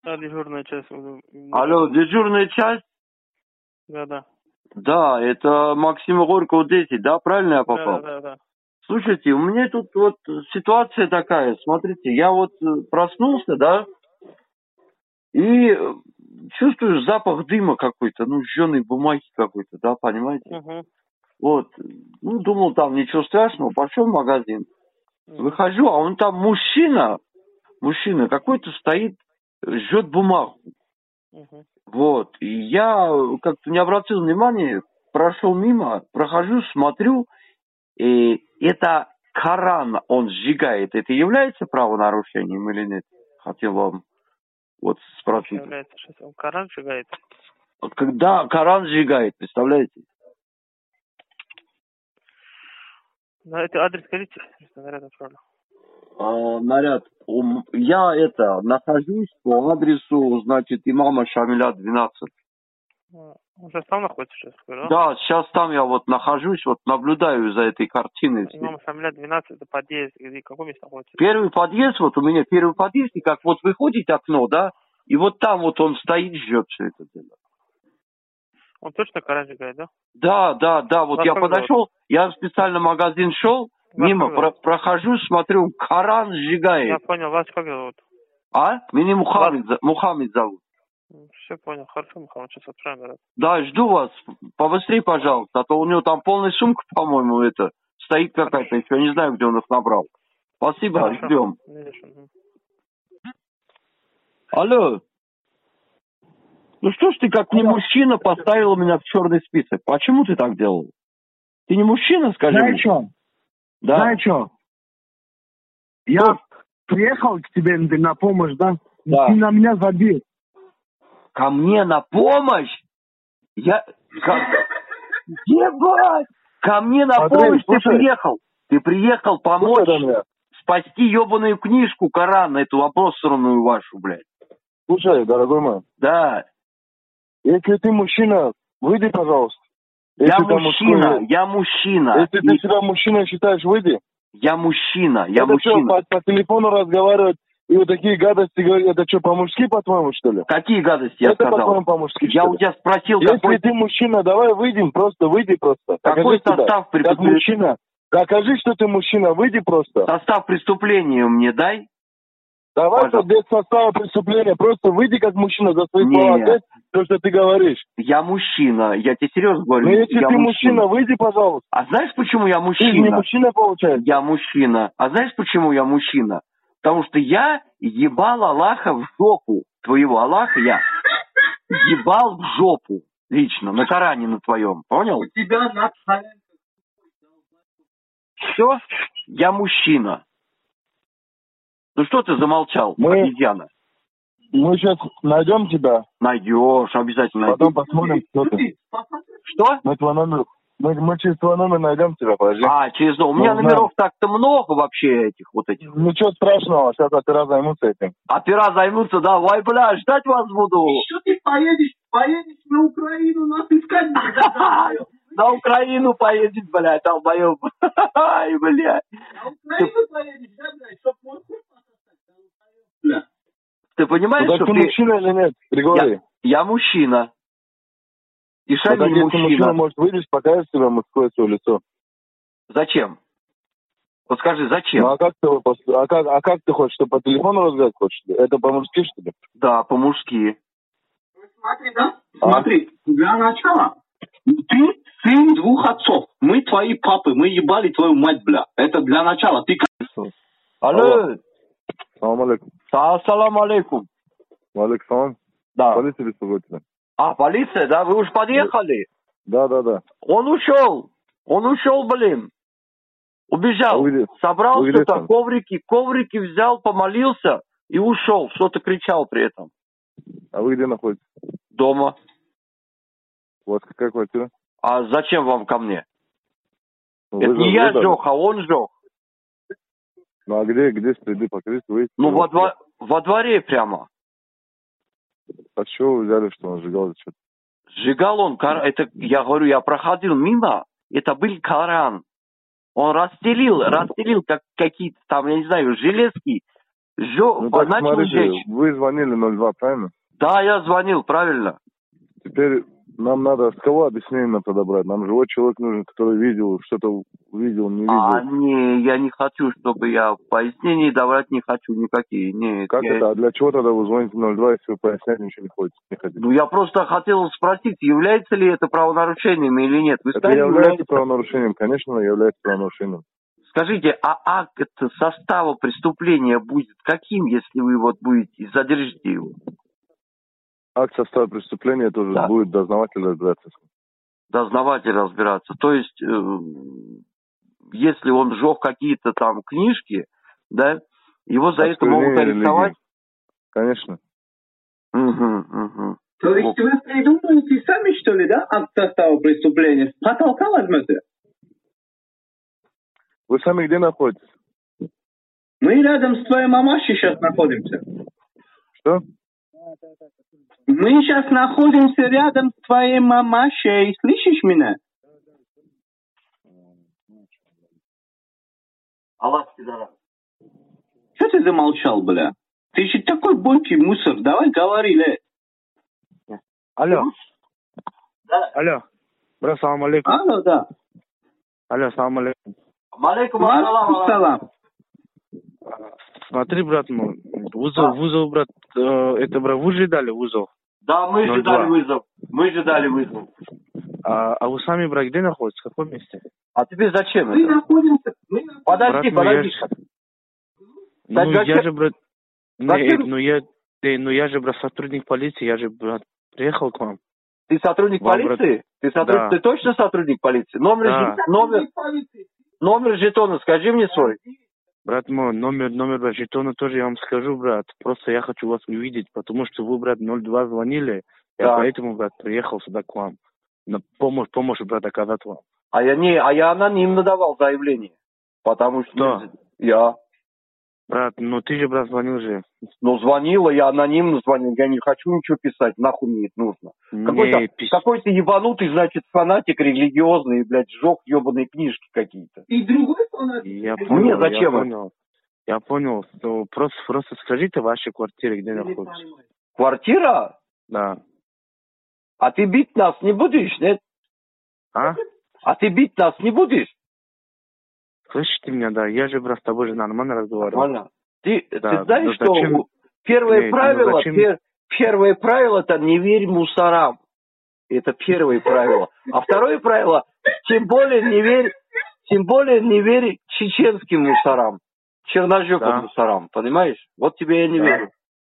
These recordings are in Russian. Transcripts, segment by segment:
Да, дежурная часть. Алло, дежурная часть? Да. Да, это Максима Горького 10, да? Правильно я попал? Да. Слушайте, у меня тут вот ситуация такая. Смотрите, я вот проснулся, да, и чувствую запах дыма какой-то, ну, жженой бумаги какой-то, да, понимаете? Угу. Вот, ну, думал, там ничего страшного, пошел в магазин. Выхожу, а он там мужчина какой-то стоит, жжет бумагу. Угу. Вот, и я как-то не обратил внимания, прошел мимо, прохожу, смотрю, и это Коран он сжигает. Это является правонарушением или нет? Хотел вам вот спросить. Является, что он Коран сжигает. Вот когда Коран сжигает, представляете? Да, это адрес скажите, что наряд отправлю. Наряд. Я нахожусь по адресу, значит, имама Шамиля 12. Он сейчас там находится сейчас, да? Да, сейчас там я вот нахожусь, вот наблюдаю за этой картиной. Имам Шамиля 12, это подъезд, где какое место находится? Первый подъезд, вот у меня первый подъезд, и как вот выходит окно, да, и вот там вот он стоит, ждет все это дело. Он точно Коран сжигает, да? Да, вот я подошел, я специально в магазин шел, мимо прохожу, смотрю, Коран сжигает. Я понял, вас как зовут? Меня Мухаммед зовут. Все понял, хорошо, Мухаммед, сейчас отправим, наряд. Да, жду вас, побыстрее, пожалуйста, а то у него там полная сумка, по-моему, стоит какая-то, еще не знаю, где он их набрал. Спасибо, хорошо. Ждем. Алло. Ну что ж ты как не мужчина поставил меня в черный список? Почему ты так делал? Ты не мужчина, скажи мне? Знаешь что? Да. Знаешь что? Я приехал к тебе на помощь, да? Да. Ты на меня забил. Ко мне на помощь? Ебать! Ко мне на помощь ты приехал? Ты приехал помочь спасти ебаную книжку Коран, эту обоссранную вашу, блядь. Слушай, дорогой мой. Да. Если ты мужчина, выйди, пожалуйста. Я мужчина. Если ты себя мужчиной считаешь, выйди. Я мужчина. Что, по телефону разговаривать и вот такие гадости говорить, это что, по-мужски, по-твоему, что ли? Какие гадости я сказал? Это, по-твоему, по-мужски, я у тебя спросил, если ты мужчина, давай выйдем, выйди просто. Какой состав преступления? Как мужчина. Докажи, что ты мужчина, выйди просто. Состав преступления мне дай. Давай без состава преступления, просто выйди как мужчина за свои слова, ответь то, что ты говоришь. Я мужчина, я тебе серьезно говорю. Но если ты мужчина, выйди, пожалуйста. А знаешь, почему я мужчина? Ты не мужчина, получается. Я мужчина. А знаешь, почему я мужчина? Потому что я ебал Аллаха в жопу. Твоего Аллаха я ебал в жопу. Лично, на Коране на твоем. Понял? У тебя на... Все, я мужчина. Ну что ты замолчал, обезьяна? Мы сейчас найдем тебя. Найдешь, обязательно. Потом посмотрим, кто ты. Что? Мы через твой номер найдем тебя, подожди. Через номер. У меня номеров так-то много вообще этих. Ничего страшного, сейчас опера займутся этим. Опера займутся, да. Ой, бля, ждать вас буду. Что ты поедешь на Украину, нас искать надо. На Украину поедешь, блядь, долбоёб. Ай, блядь. На Украину поедешь, да, блядь, чтоб мой хуй пососать. Ты понимаешь, что ты мужчина или нет, Григорий? Я мужчина. И Шамиль мужчина. Если мужчина, может, выйдешь, покажешь себе мужское свое лицо. Зачем? Вот скажи, зачем? Ну, а как ты хочешь, что по телефону разговаривать хочешь? Это по-мужски, что ли? Да, по-мужски. Смотри, да? Смотри, для начала, ты сын двух отцов. Мы твои папы, мы ебали твою мать, бля. Это для начала. Ты как? Алло. Салам алейкум. Ассалам алейкум. Алейкум. Да. Полиция беспокоит тебя. Полиция, да? Вы уж подъехали? Да. Он ушел, блин. Убежал. Собрал что-то, коврики взял, помолился и ушел. Что-то кричал при этом. А вы где находитесь? Дома. У вас какая квартира? А зачем вам ко мне? Это не я сжег, а он сжег. Ну а где следы, покажите, вы? Ну во дворе прямо. А что вы взяли, что он сжигал? Сжигал он, это, я говорю, я проходил мимо, это был Коран. Он расстелил как какие-то там, я не знаю, железки, Ну так начал смотрите, жечь. вы звонили 02, правильно? Да, я звонил, правильно. Теперь нам надо с кого объяснение подобрать? Нам живой человек нужен, который видел, что-то видел, не видел. Не, я не хочу, чтобы я пояснений давать не хочу никакие. Нет, Как это? А для чего тогда вы звоните 02, если вы пояснять ничего не хотите? Ну, я просто хотел спросить, является ли это правонарушением или нет. Вы Это сказали, является правонарушением, конечно, является правонарушением. Скажите, а акт состава преступления будет каким, если вы вот будете, задержите его? Акт состава преступления тоже Да. будет дознаватель разбираться. Дознаватель разбираться. То есть, если он сжег какие-то там книжки, да, его за это могут арестовать? Конечно. Угу. То есть вы придумываете сами, что ли, да, акт состава преступления? С потолка возьмете? Вы сами где находитесь? Мы рядом с твоей мамашей сейчас находимся. Что? Мы сейчас находимся рядом с твоей мамашей. Слышишь меня? Аллах, пидорас. Что ты замолчал, бля? Ты еще такой бойкий мусор. Давай говори, ле. Алло. Да. Алло. Брат, салам алейкум. Алло, да. Алло, салам алейкум. Алейкум ассалам. Смотри, брат, ну, вызов, брат, это, брат, вы же дали вызов? Да, мы же 02. дали вызов. Мы же дали вызов. А вы сами, брат, где находитесь? В каком месте? А тебе зачем Мы это? находимся... Подожди, Брат, подожди. Ну, зачем? я же, брат... Зачем? Нет, я же, брат, сотрудник полиции, я же, брат, приехал к вам. Ты сотрудник Вам, полиции? Да. Ты точно сотрудник полиции? Да. Номер жетона скажи мне свой. Брат мой, номер брат, жетона тоже я вам скажу, брат. Просто я хочу вас увидеть, потому что вы, брат, 02 звонили. Я Да. поэтому, брат, приехал сюда к вам. На помощь, брат, оказать вам. А я анонимно давал заявление. Потому что... Кто? Я. Брат, ну ты же, брат, звонил же. Ну, звонила, я анонимно звонил. Я не хочу ничего писать, нахуй мне это нужно. Какой-то ебанутый, значит, фанатик религиозный, блядь, сжег ебаные книжки какие-то. И другой фанат. Я понял, Мне зачем я понял. Ну, просто скажите ваши квартиры, где находятся. Квартира? Да. А ты бить нас не будешь, нет? А? А ты бить нас не будешь? Слышите меня, да? Я же, брат, с тобой же нормально разговаривал. Нормально. Ты Да, знаешь, ну зачем? что первое Нет, правило, ну зачем? первое правило это не верь мусорам. Это первое правило. А второе правило, тем более не верь чеченским мусорам, черножопым Да. мусорам, понимаешь? Вот тебе я не Да. верю.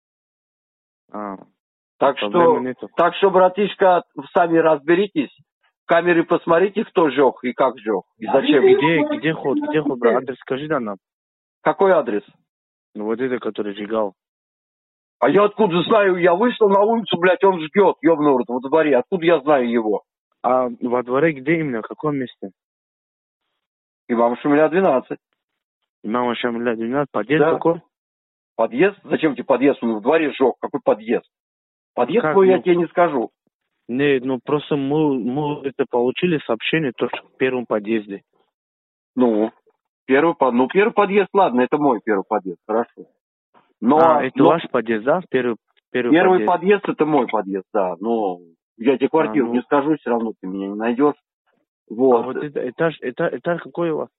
Так проблемы нету. что, братишка, сами разберитесь. Камеры посмотрите, кто жег и как жег. И зачем. Где ход, брат? Адрес скажи да нам. Какой адрес? Ну вот это, который сжигал. А я откуда знаю? Я вышел на улицу, блядь, он жгет, ёбаный рот, во дворе. Откуда я знаю его? А во дворе где именно? В каком месте? Имам Шамиля 12. Имам Шамиля 12. Подъезд Да. какой? Подъезд? Зачем тебе подъезд? Он в дворе жег. Какой подъезд? Подъезд Как, твой я ну? тебе не скажу. Нет, ну просто мы это получили сообщение только в первом подъезде. Первый подъезд, ладно, это мой первый подъезд, хорошо. Это ваш подъезд, да? Первый подъезд это мой подъезд, да. Но я тебе квартиру не скажу, все равно ты меня не найдешь. Вот. А вот это этаж какой у вас?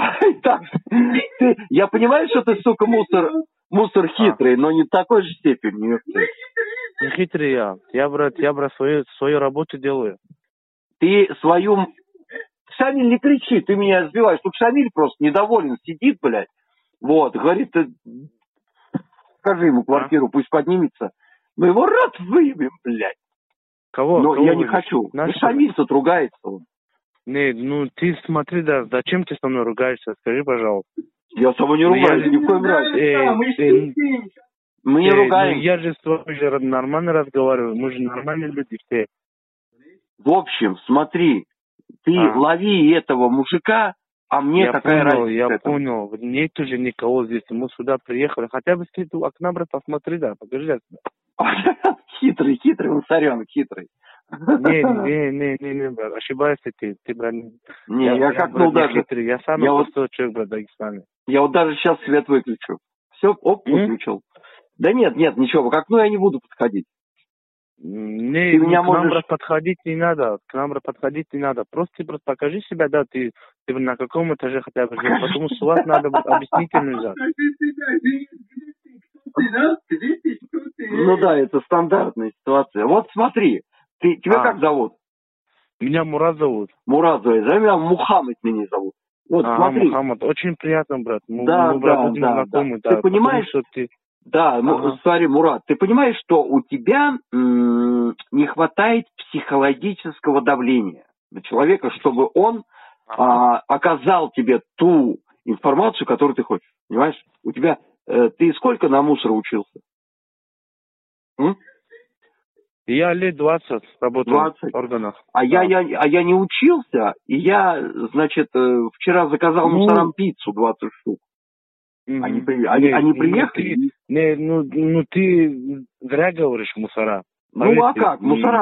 Я понимаю, что ты, сука, мусор хитрый, но не в такой же степени. Не хитрый я. Я, брат, свою работу делаю. Ты свою... Шамиль, не кричи, ты меня сбиваешь. Тут Шамиль просто недоволен, сидит, блядь. Вот, говорит, скажи ему квартиру, пусть поднимется. Мы его рот выебем, блядь. Кого? Но Кого я не хочу. Шамиль тут ругается он. Нет, ну ты смотри, да, зачем ты со мной ругаешься? Скажи, пожалуйста. Я с тобой не ругаюсь, ни в коем разе. Мы не ругаемся. Я же с тобой же нормально разговариваю, мы же нормальные люди все. В общем, смотри, ты лови этого мужика, а мне какая разница? Я понял, нету же никого здесь, мы сюда приехали, хотя бы с этого окна, брат, посмотри, да, покажи. Хитрый, мусоренок, хитрый. Не, брат, ошибаешься ты, брат. Не, я как-ну даже... Хитрый, я самый простой человек, брат, в Дагестане. Я вот даже сейчас свет выключу. Все, выключил. Да нет, ничего, к окну я не буду подходить. Не, Ты меня к нам, можешь- брат, подходить не надо. К нам, брат, подходить не надо. Просто покажи себя, да, ты на каком этаже хотя бы живешь. Потому что у вас надо объяснительную взять. Ну да, это стандартная ситуация. Вот смотри, тебя как зовут? Меня Мурат зовут. Мурат зовут, меня Мухаммед меня зовут. Вот смотри. Мухаммад, очень приятно, брат. Мы, Да, брат, будем знакомы, да. Ты понимаешь, что ты... Да, смотри, Мурат, ты понимаешь, что у тебя не хватает психологического давления на человека, чтобы он оказал тебе ту информацию, которую ты хочешь. Понимаешь? У тебя... ты сколько на мусора учился? Я лет 20 работаю 20. в органах. Я не учился, и я, значит, вчера заказал мусорам пиццу 20 штук. Они приехали? Ты зря говоришь мусора. Ну, а как? Мусора,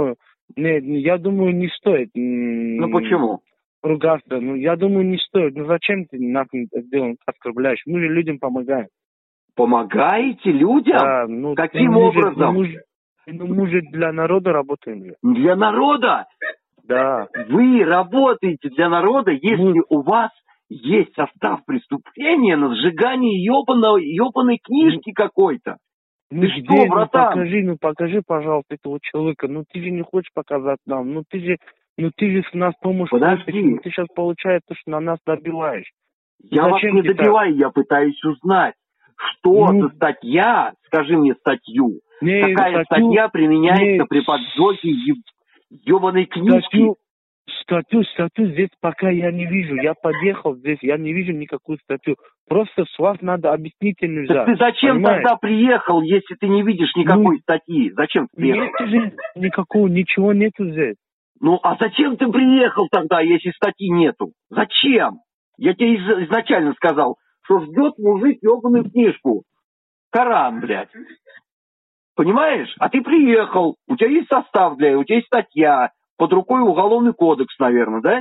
я думаю, не стоит. Ну, почему? Ругаться. Я думаю, не стоит. Зачем ты нас оскорбляешь? Мы же людям помогаем. Помогаете людям? Да, каким образом? Мы же для народа работаем. Для народа? Да. Вы работаете для народа, если у вас есть состав преступления на сжигание ёбаной книжки какой-то. Ты что, братан? Покажи, пожалуйста, этого человека. Ты же не хочешь показать нам. Ты же с нас помощь. Подожди. Ты сейчас получается, что на нас добиваешь. Я вас не добиваю, я пытаюсь узнать, что за статья, скажи мне статью. Какая статья применяется при поджоге ёбаной книжки? Статью здесь пока я не вижу. Я подъехал здесь, я не вижу никакую статью. Просто с вас надо объяснительную взять. Так ты зачем тогда приехал, если ты не видишь никакой статьи? Зачем ты приехал? Нет же ничего нету здесь. А зачем ты приехал тогда, если статьи нету? Зачем? Я тебе изначально сказал, что ждет мужик ёбаную книжку. Коран, блядь. Понимаешь? А ты приехал, у тебя есть состав у тебя есть статья, под рукой уголовный кодекс, наверное, да?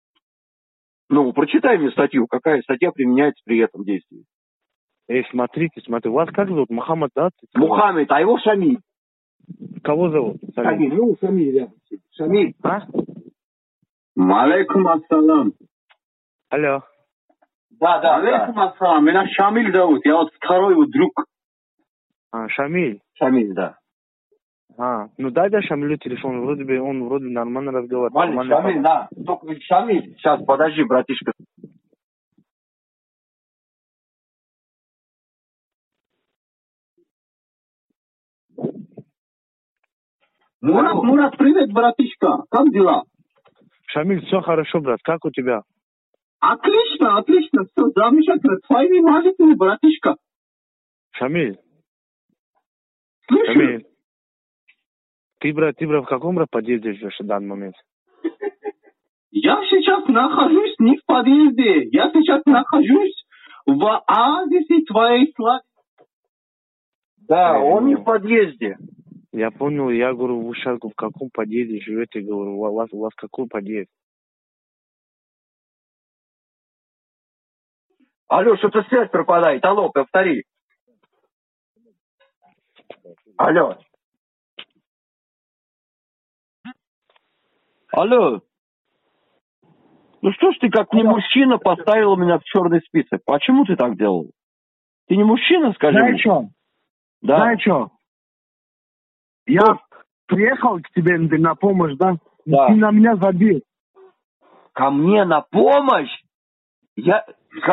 Прочитай мне статью, какая статья применяется при этом действии. Смотрите, вас как зовут? Мухаммад, да? Мухаммед, а его Шамиль. Кого зовут? Шамиль, Шамиль рядом. Шамиль. Малейкум ассалам. Алло. Да. Алейкум ассалам, меня Шамиль зовут, я вот второй его друг. Шамиль. Шамиль, да. Дай Шамилю телефон, он вроде нормально разговаривает. Шамиль, да. Только Шамиль, сейчас, подожди, братишка. Мурат, привет, братишка, как дела? Шамиль, все хорошо, брат, как у тебя? Отлично, все замечательно, твои внимательные, братишка. Шамиль. Слушай. Шамиль. Ты, брат, в каком подъезде живешь в данный момент? Я сейчас нахожусь не в подъезде, я сейчас нахожусь в оазисе твоей славы. Да, он не в подъезде. Я понял, я говорю, вы сейчас в каком подъезде живете, говорю, у вас какой подъезд? Алло, что-то связь пропадает, алло, повтори. Алло. Что ж ты как не мужчина поставил меня в черный список? Почему ты так делал? Ты не мужчина, скажи мне? Знаешь что? Да. Знаешь что? Я приехал к тебе на помощь, да? Да. Ты на меня забил. Ко мне на помощь? Ебать!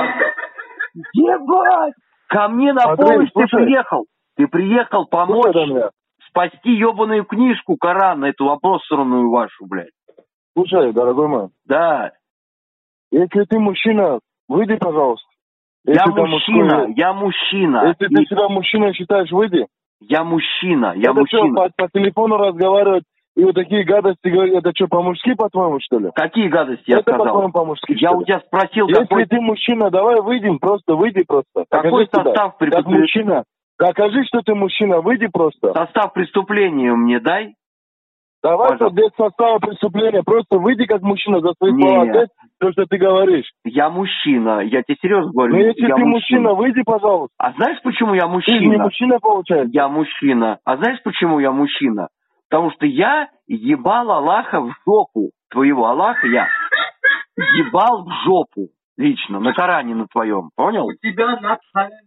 Ко мне на помощь ты приехал. Ты приехал помочь спасти ебаную книжку Коран, эту обоссранную вашу, блядь. Слушай, дорогой мой. Да. Если ты мужчина, выйди, пожалуйста. Я мужчина. Если ты себя мужчиной считаешь, выйди. Я мужчина. Что, по телефону разговаривать и вот такие гадости говорить, это что, по-мужски, по-твоему, что ли? Какие гадости я сказал? Это, по-твоему, по-мужски, я у тебя спросил, если ты мужчина, давай выйдем, выйди просто. Какой состав преступления? Как мужчина. Докажи, что ты мужчина, выйди просто. Состав преступления мне дай. Давай Пожалуйста. без состава преступления. Просто выйди как мужчина за свои Не. слова. Ответь то, что ты говоришь. Я мужчина, я тебе серьезно говорю. Ну, если я ты мужчина, выйди, пожалуйста. А знаешь, почему я Ты же не мужчина? мужчина, получается. Я мужчина. А знаешь, почему я мужчина? Потому что я ебал Аллаха в жопу. Твоего Аллаха я ебал в жопу. Лично, на Коране на твоем. Понял? У тебя на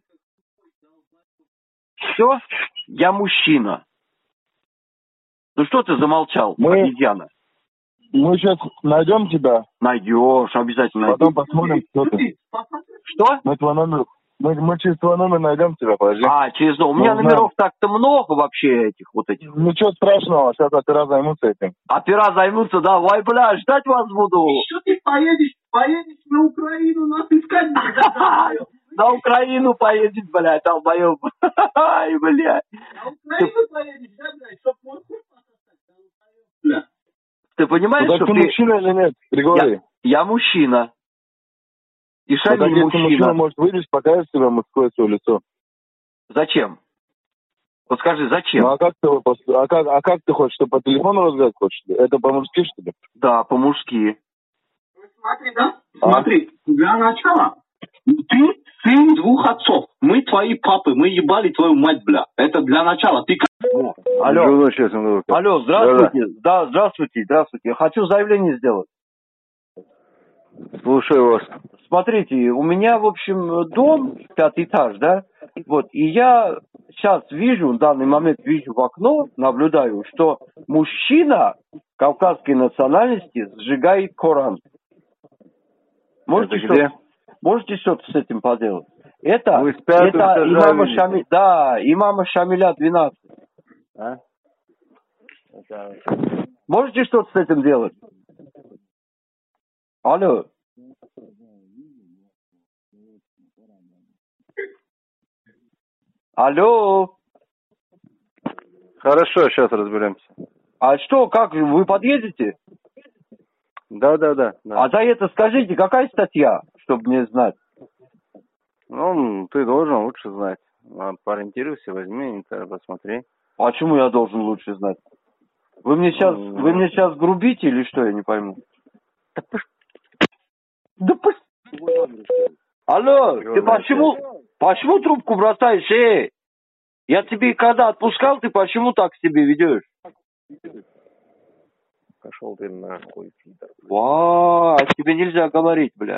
Все, я мужчина. Ну что ты замолчал, Мы- обезьяна? Мы сейчас найдем тебя, Найдешь, обязательно потом найдешь. посмотрим, кто ты. Что? Мы твой номер... Мы через твой номер найдем тебя, подожди. Через у меня Ну, номеров так-то много вообще этих вот этих. Ничего страшного, сейчас опера займутся этим. Опера займутся, да, ой, бля, ждать вас буду. Еще ты поедешь на Украину, нас искать будешь. На Украину поедет, блядь, долбоёб. Ай, блядь. На Украину поедешь, да, блядь, чтоб мой хуй пососать, бля. Ты понимаешь, Ну, что так ты мужчина или нет, Григорий? Я мужчина. И Ну, так Шамиль если мужчина, мужчина. может, выйдешь, покажешь себе мужское свое лицо. Зачем? Вот скажи, зачем? Ну, а как ты хочешь, что по телефону разговаривать хочешь? Это по-мужски, что ли? Да, по-мужски. Смотри, да? Смотри, для начала, ты сын двух отцов. Мы твои папы, мы ебали твою мать, бля. Это для начала. Ты О, алло. Алло, здравствуйте. Да-да. Да, здравствуйте, здравствуйте. Я хочу заявление сделать. Слушаю вас. Смотрите, у меня, в общем, дом, 5-й этаж, да? Вот, и я сейчас вижу, в данный момент вижу в окно, наблюдаю, что мужчина кавказской национальности сжигает Коран. Можете что-то с этим поделать? Это Вы с пятого этажа имама видите? Шамиля, да, имама Шамиля 12. А? Можете что-то с этим делать? Алло. Алло. Хорошо, сейчас разберемся. А что, как, вы подъедете? Да. А за это скажите, какая статья, чтобы мне знать? Ну, ты должен лучше знать. Поориентируйся, возьми, посмотри. А почему я должен лучше знать? Вы мне сейчас грубите или что, я не пойму. Алло, ты почему трубку бросаешь, Я тебе когда отпускал, ты почему так себе ведешь? Пошел ты нахуй, пидор. Тебе нельзя говорить, бля.